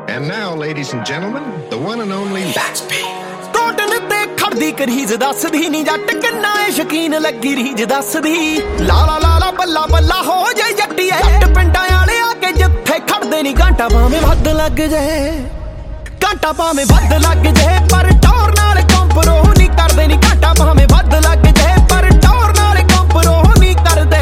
And now, ladies and gentlemen, the one and only Laxmi. ਕੋਟਨ ਤੇ ਖੜਦੀ crease ਦੱਸਦੀ ਨੀ ਜੱਟ ਕਿੰਨਾ ਏ ਸ਼ਕੀਨ ਲੱਗੀ ਰੀਜ ਦੱਸਦੀ ਲਾਲਾ ਲਾਲਾ ਬੱਲਾ ਬੱਲਾ ਹੋ ਜਾਏ ਜੱਟੀਏ ਜੱਟ ਪਿੰਡਾਂ ਵਾਲੇ ਆ ਕੇ ਜਿੱਥੇ ਖੜਦੇ ਨੀ ਘੰਟਾ ਭਾਵੇਂ ਵੱਧ ਲੱਗ ਜਾਏ ਘੰਟਾ ਭਾਵੇਂ ਵੱਧ ਲੱਗ ਜਾਏ ਪਰ ਟੌਰ ਨਾਲ ਕੰਪਰੋ ਨਹੀਂ ਕਰਦੇ ਨੀ ਘੰਟਾ ਭਾਵੇਂ ਵੱਧ ਲੱਗ ਜਾਏ ਪਰ ਟੌਰ ਨਾਲ ਕੰਪਰੋ ਨਹੀਂ ਕਰਦੇ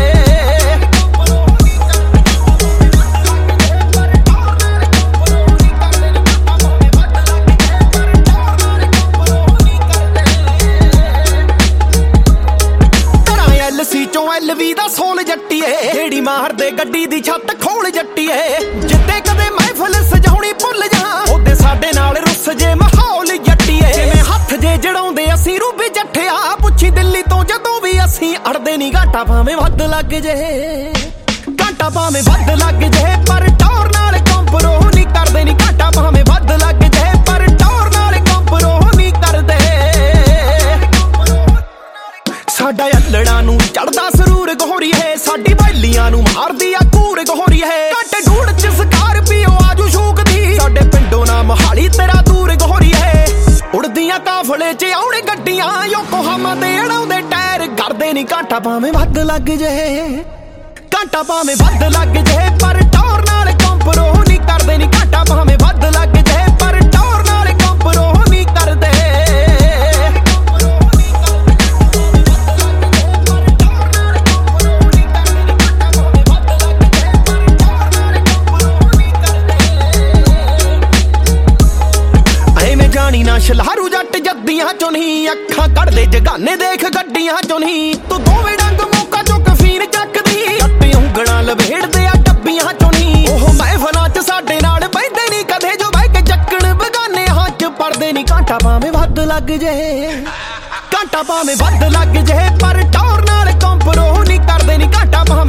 LV ਦਾ ਸੋਲ ਜੱਟੀਏ ਜਿਹੜੀ ਮਾਰਦੇ ਗੱਡੀ ਦੀ ਛੱਤ ਖੋਲ ਜੱਟੀਏ ਜਿੱਤੇ ਕਦੇ ਮਹਿਫਲ ਸਜਾਉਣੀ ਭੁੱਲ ਜਾ ਉਹਦੇ ਸਾਡੇ ਨਾਲ ਰੁੱਸ ਜੇ ਮਾਹੌਲ ਜੱਟੀਏ ਜਿਵੇਂ ਹੱਥ ਜੇ ਜੜਾਉਂਦੇ ਅਸੀਂ ਰੂਬੀ ਜੱਠਿਆ ਪੁੱਛੀ ਦਿੱਲੀ ਤੋਂ ਜਦੋਂ ਵੀ ਅਸੀਂ ਅੜਦੇ ਨੀ ਘਾਟਾ ਭਾਵੇਂ ਵੱਧ ਲੱਗ ਜੇ ਘਾਟਾ ਭਾਵੇਂ ਵੱਧ ਲੱਗ ਜੇ ਪਰ ਟੌਰ ਨਾਲ ਕੰਪਰੋ ਨਹੀਂ ਕਰਦੇ ਨੀ ਘਾਟਾ ਭਾਵੇਂ ਵੱਧ ਲੱਗ ਜੇ ਪਰ ਟੌਰ ਨਾਲ ਕੰਪਰੋ ਨਹੀਂ ਕਰਦੇ ਸਾਡਾ ਅਲੜਾਂ ਨੂੰ ਚੜਦਾ ਸਰੂਰ ਗੋਰੀ ਹੈ ਸਾਡੀ ਬੈਲੀਆਂ ਨੂੰ ਮਾਰਦੀ ਆ ਕੂਰ ਗੋਰੀ ਹੈ ਘੱਟ ਢੂੜ ਚ ਸਕਾਰਪੀਓ ਆਜੂ ਸ਼ੂਕਦੀ ਸਾਡੇ ਪਿੰਡੋਂ ਨਾ ਮਹਾਲੀ ਤੇਰਾ ਦੂਰ ਗੋਰੀ ਹੈ ਉੜਦੀਆਂ ਕਾਫਲੇ ਚ ਆਉਣੇ ਗੱਡੀਆਂ ਯੋਕੋਹਾਮਾ ਤੇ ਅੜਾਉਂਦੇ ਟਾਇਰ ਕਰਦੇ ਨੀ ਘਾਟਾ ਭਾਵੇਂ ਵੱਧ ਲੱਗ ਜੇ ਘਾਟਾ ਭਾਵੇਂ ਵੱਧ ਲੱਗ ਜੇ ਪਰ ਟੌਰ ਨਾਲ ਕੰਪਰੋ ਨਹੀਂ ਕਰਦੇ ਨੀ ਘਾਟਾ ਭਾਵੇਂ ਵੱਧ ਲੱਗ ਜੇ ਪਰ ਟੌਰ ਨਾਲ ਕੰਪਰੋ ਨਹੀਂ ਕਰਦੇ ਜਾਣੀ ਨਾ ਸ਼ਲਹਾਰੂ ਜੱਟ ਜੱਦੀਆਂ ਚੋਂ ਨਹੀਂ ਅੱਖਾਂ ਕੱਢਦੇ ਜਗਾਨੇ ਦੇਖ ਗੱਡੀਆਂ ਚੋਂ ਨਹੀਂ ਤੂੰ ਦੋਵੇਂ ਡੰਗ ਮੌਕਾ ਚੋਂ ਕਫੀਨ ਚੱਕਦੀ ਜੱਟ ਉਂਗਲਾਂ ਲਵੇੜਦੇ ਆ ਡੱਬੀਆਂ ਚੋਂ ਨਹੀਂ ਉਹ ਮਹਿਫਲਾਂ ਚ ਸਾਡੇ ਨਾਲ ਬੈਠਦੇ ਨਹੀਂ ਕਦੇ ਜੋ ਬਹਿ ਕੇ ਚੱਕਣ ਬਗਾਨੇ ਹੱਥ ਪੜਦੇ ਨਹੀਂ ਘਾਟਾ ਭਾਵੇਂ ਵੱਧ ਲੱਗ ਜੇ ਘਾਟਾ ਭਾਵੇਂ ਵੱਧ ਲੱਗ ਜੇ ਪਰ ਟੌਰ ਨਾਲ ਕੰਪਰੋ ਨਹੀਂ ਕਰਦੇ ਨਹੀਂ ਘਾਟਾ